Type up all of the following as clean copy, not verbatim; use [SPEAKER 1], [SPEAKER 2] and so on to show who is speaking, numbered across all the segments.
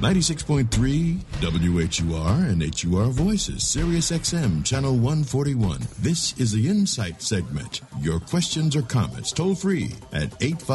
[SPEAKER 1] 96.3 WHUR and HUR Voices, Sirius XM, Channel 141. This is the Insight segment. Your questions or comments toll free at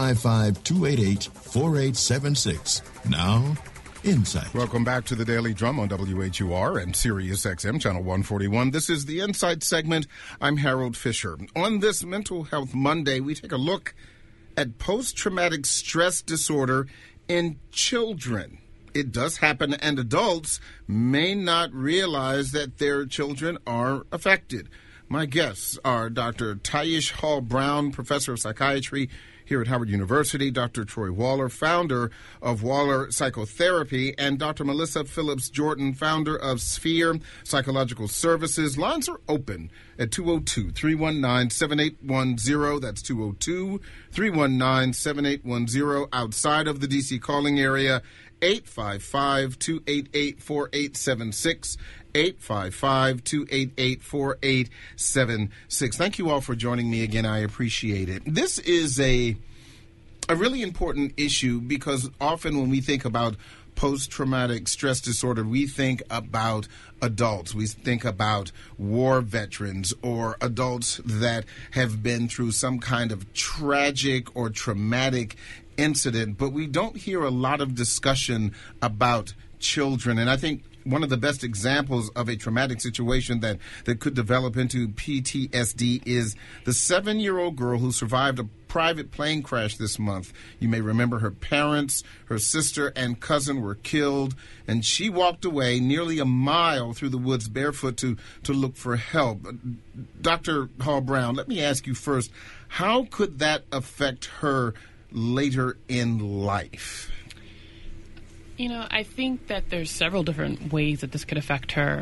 [SPEAKER 1] 855-288-4876. Now, Insight.
[SPEAKER 2] Welcome back to the Daily Drum on WHUR and Sirius XM, Channel 141. This is the Insight segment. I'm Harold Fisher. On this Mental Health Monday, we take a look at post-traumatic stress disorder in children. It does happen, and adults may not realize that their children are affected. My guests are Dr. Tyish Hall-Brown, professor of psychiatry here at Howard University, Dr. Troy Waller, founder of Waller Psychotherapy, and Dr. Melissa Phillips Jordan, founder of Sphere Psychological Services. Lines are open at 202-319-7810. That's 202-319-7810. Outside of the D.C. calling area, 855-288-4876, 855-288-4876. Thank you all for joining me again. I appreciate it. This is a really important issue because often when we think about post-traumatic stress disorder, we think about adults. We think about war veterans or adults that have been through some kind of tragic or traumatic incident, but we don't hear a lot of discussion about children. And I think one of the best examples of a traumatic situation that could develop into PTSD is the 7-year-old girl who survived a private plane crash this month. You may remember her parents, her sister, and cousin were killed, and she walked away nearly a mile through the woods barefoot to look for help. Dr. Hall-Brown, let me ask you first, how could that affect her later in life?
[SPEAKER 3] You know, I think that there's several different ways that this could affect her.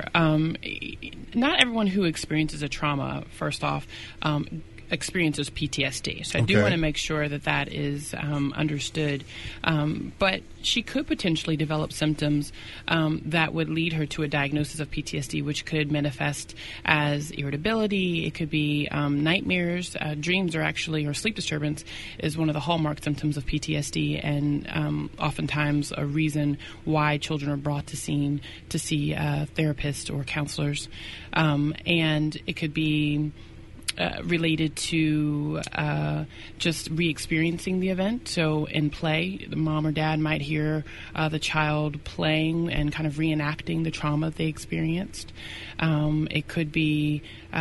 [SPEAKER 3] Not everyone who experiences a trauma, first off, experiences PTSD. So I do want to make sure that that is understood. But she could potentially develop symptoms that would lead her to a diagnosis of PTSD, which could manifest as irritability. It could be nightmares. Dreams are actually, or sleep disturbance is one of the hallmark symptoms of PTSD, and oftentimes a reason why children are brought to see therapists or counselors. And it could be related to just re-experiencing the event. So in play, the mom or dad might hear the child playing and kind of reenacting the trauma they experienced. It could be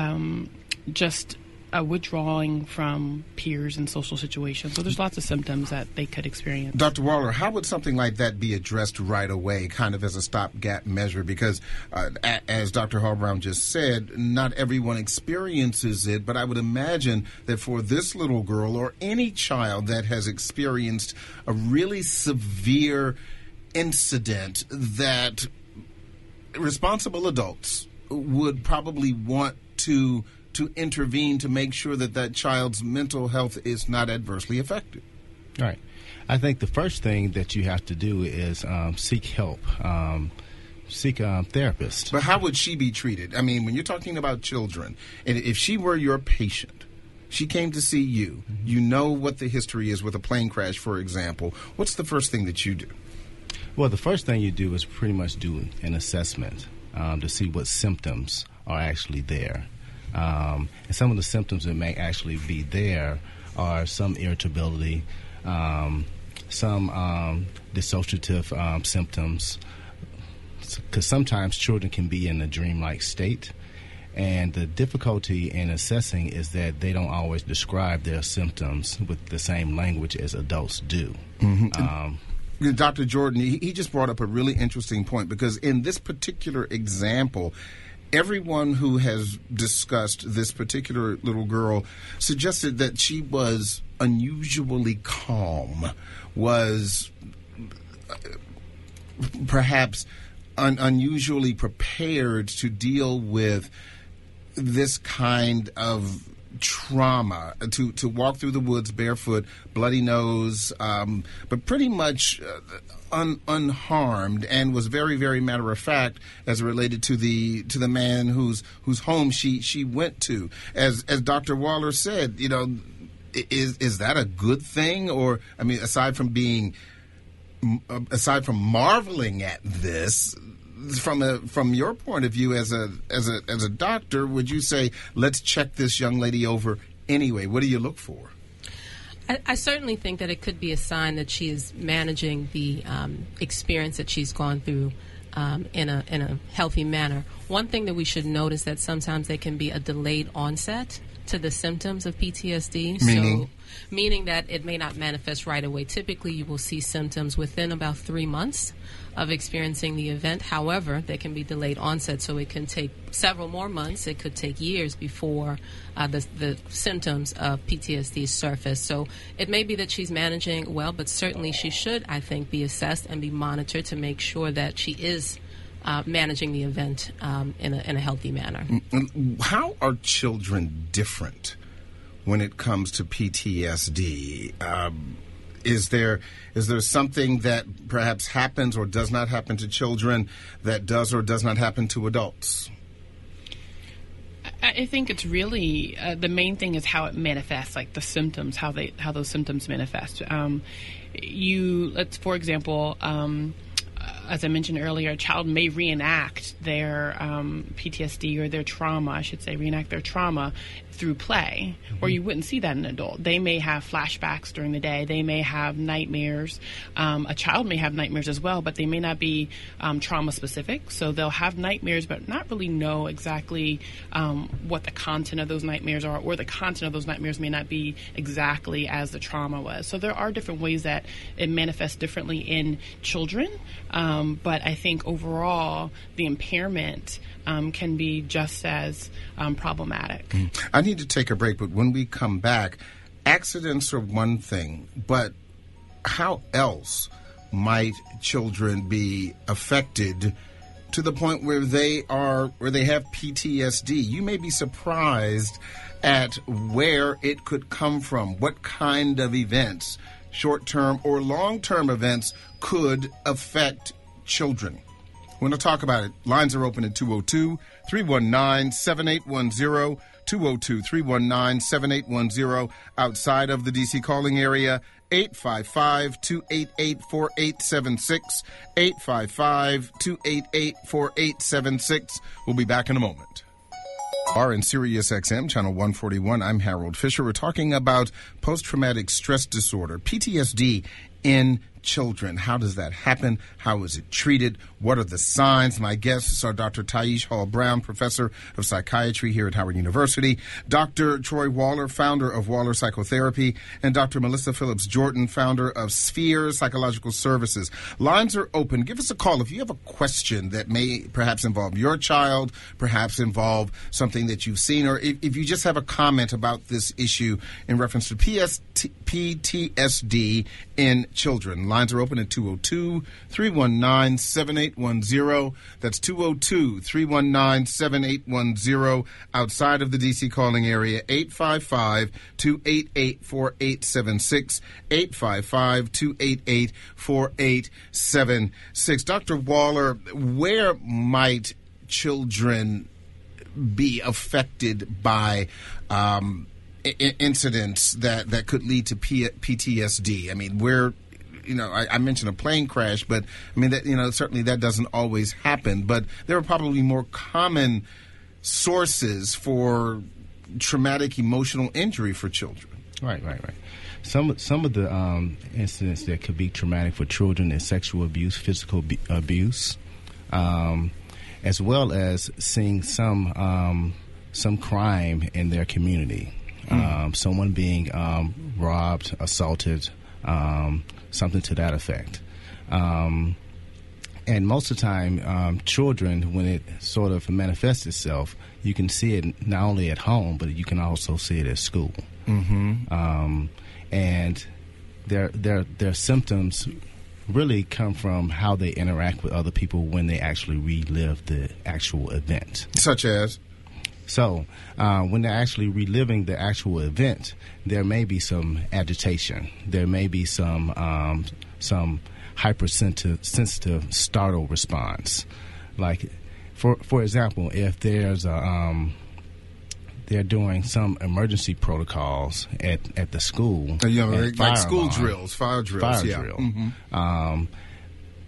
[SPEAKER 3] just withdrawing from peers and social situations. So there's lots of symptoms that they could experience.
[SPEAKER 2] Dr. Waller, how would something like that be addressed right away, kind of as a stopgap measure? Because as Dr. Hall-Brown just said, not everyone experiences it, but I would imagine that for this little girl or any child that has experienced a really severe incident, that responsible adults would probably want to intervene to make sure that that child's mental health is not adversely affected.
[SPEAKER 4] Right. I think the first thing that you have to do is seek help, seek a therapist.
[SPEAKER 2] But how would she be treated? I mean, when you're talking about children, and if she were your patient, she came to see you, you know what the history is with a plane crash, for example, what's the first thing that you do?
[SPEAKER 4] Well, the first thing you do is pretty much do an assessment to see what symptoms are actually there. And some of the symptoms that may actually be there are some irritability, some dissociative symptoms, because sometimes children can be in a dreamlike state. And the difficulty in assessing is that they don't always describe their symptoms with the same language as adults do.
[SPEAKER 2] Dr. Jordan, he just brought up a really interesting point, because in this particular example, everyone who has discussed this particular little girl suggested that she was unusually calm, was perhaps unusually prepared to deal with this kind of trauma, to walk through the woods barefoot, bloody nose, but pretty much unharmed, and was very, very matter of fact as related to the man whose home she went to. As Dr. Waller said, you know, is that a good thing? Or, I mean, aside from being aside from marveling at this, from your point of view as a doctor, would you say, let's check this young lady over anyway? What do you look for?
[SPEAKER 5] I certainly think that it could be a sign that she is managing the experience that she's gone through in a healthy manner. One thing that we should note is that sometimes there can be a delayed onset to the symptoms of PTSD. Meaning that it may not manifest right away. Typically, you will see symptoms within about 3 months of experiencing the event. However, there can be delayed onset, so it can take several more months. It could take years before the symptoms of PTSD surface. So it may be that she's managing well, but certainly she should, I think, be assessed and be monitored to make sure that she is managing the event in a healthy manner.
[SPEAKER 2] How are children different when it comes to PTSD? Is there something that perhaps happens or does not happen to children that does or does not happen to adults?
[SPEAKER 3] I think it's really the main thing is how it manifests, like the symptoms, how those symptoms manifest. For example, as I mentioned earlier, a child may reenact their PTSD or their trauma, I should say, reenact their trauma through play, or you wouldn't see that in an adult. They may have flashbacks during the day. They may have nightmares. A child may have nightmares as well, but they may not be trauma-specific. So they'll have nightmares, but not really know exactly what the content of those nightmares are, or the content of those nightmares may not be exactly as the trauma was. So there are different ways that it manifests differently in children, but I think overall the impairment can be just as problematic.
[SPEAKER 2] I need to take a break, but when we come back, accidents are one thing, but how else might children be affected to the point where they have PTSD? You may be surprised at where it could come from. What kind of events, short-term or long-term events, could affect children? We're going to talk about it. Lines are open at 202-319-7810, 202-319-7810. Outside of the D.C. calling area, 855-288-4876, 855-288-4876. We'll be back in a moment. Are in Sirius XM, Channel 141. I'm Harold Fisher. We're talking about post-traumatic stress disorder, PTSD, in children. How does that happen? How is it treated? What are the signs? My guests are Dr. Taish Hall-Brown, professor of psychiatry here at Howard University, Dr. Troy Waller, founder of Waller Psychotherapy, and Dr. Melissa Phillips-Jordan, founder of Sphere Psychological Services. Lines are open. Give us a call if you have a question that may perhaps involve your child, perhaps involve something that you've seen, or if you just have a comment about this issue in reference to PTSD in children. Lines are open at 202-319-7810. That's 202-319-7810. Outside of the D.C. calling area, 855-288-4876, 855-288-4876. Dr. Waller, where might children be affected by incidents that could lead to PTSD? I mean, I mentioned a plane crash, but I mean, certainly that doesn't always happen. But there are probably more common sources for traumatic emotional injury for children.
[SPEAKER 4] Right. Some of the incidents that could be traumatic for children is sexual abuse, physical abuse, as well as seeing some crime in their community. Someone being robbed, assaulted, something to that effect. And most of the time, children, when it sort of manifests itself, you can see it not only at home, but you can also see it at school. And their symptoms really come from how they interact with other people when they actually relive the actual event.
[SPEAKER 2] Such as?
[SPEAKER 4] So, when they're actually reliving the actual event, there may be some agitation. There may be some hypersensitive startle response. Like, for example, if there's they're doing some emergency protocols at the school,
[SPEAKER 2] like school drills, fire drills,
[SPEAKER 4] fire
[SPEAKER 2] yeah.
[SPEAKER 4] drill.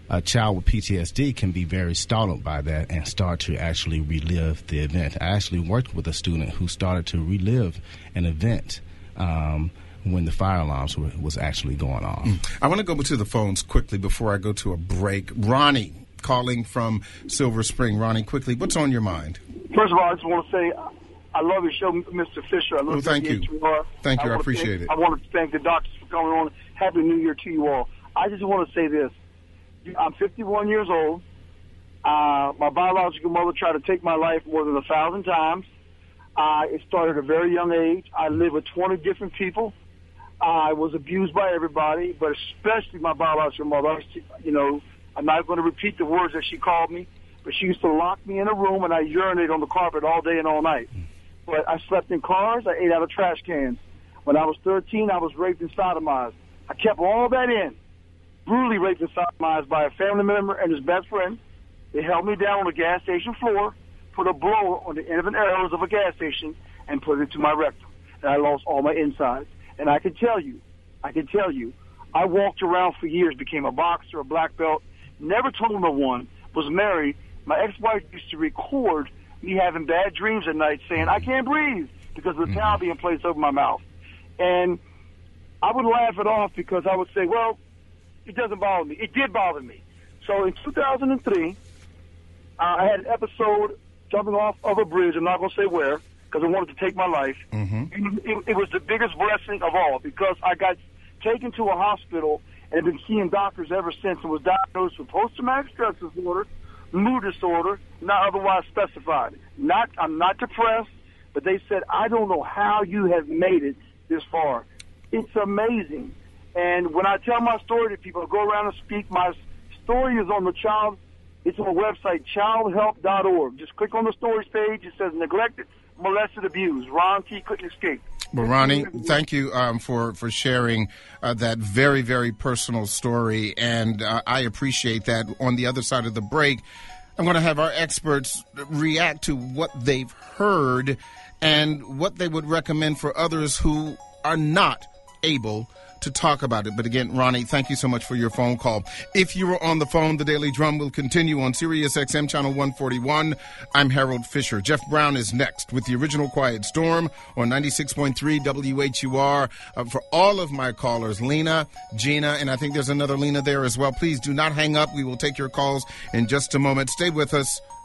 [SPEAKER 4] a child with PTSD can be very startled by that and start to actually relive the event. I actually worked with a student who started to relive an event when the fire alarms was actually going off.
[SPEAKER 2] I want to go to the phones quickly before I go to a break. Ronnie, calling from Silver Spring. Ronnie, quickly, what's on your mind?
[SPEAKER 6] First of all, I just want to say I love your show, Mr. Fisher. I love
[SPEAKER 2] thank you. Thank you. I appreciate it.
[SPEAKER 6] I want to thank the doctors for coming on. Happy New Year to you all. I just want to say this. I'm 51 years old. My biological mother tried to take my life more than 1,000 times. It started at a very young age. I lived with 20 different people. I was abused by everybody, but especially my biological mother. You know, I'm not going to repeat the words that she called me, but she used to lock me in a room and I urinated on the carpet all day and all night. But I slept in cars. I ate out of trash cans. When I was 13, I was raped and sodomized. I kept all that in. Brutally raped and sodomized by a family member and his best friend. They held me down on the gas station floor, put a blower on the end of an arrows of a gas station, and put it to my rectum. And I lost all my insides. And I can tell you, I walked around for years, became a boxer, a black belt, never told no one, was married. My ex-wife used to record me having bad dreams at night saying, I can't breathe because of the towel being placed over my mouth. And I would laugh it off because I would say, well, it doesn't bother me. It did bother me. So in 2003, I had an episode jumping off of a bridge. I'm not going to say where because I wanted to take my life. It was the biggest blessing of all because I got taken to a hospital and have been seeing doctors ever since and was diagnosed with post-traumatic stress disorder, mood disorder, not otherwise specified. I'm not depressed, but they said, I don't know how you have made it this far. It's amazing. And when I tell my story to people, I go around and speak, my story is on it's on the website, childhelp.org. Just click on the stories page. It says neglected, molested, abused. Ron T. couldn't escape.
[SPEAKER 2] Well, Ronnie, thank you for sharing that very, very personal story, and I appreciate that. On the other side of the break, I'm going to have our experts react to what they've heard and what they would recommend for others who are not able to talk about it. But again, Ronnie, thank you so much for your phone call. If you were on the phone, the Daily Drum will continue on Sirius XM Channel 141. I'm Harold Fisher. Jeff Brown is next with the original Quiet Storm on 96.3 WHUR. For all of my callers, Lena, Gina, and I think there's another Lena there as well, please do not hang up. We will take your calls in just a moment. Stay with us.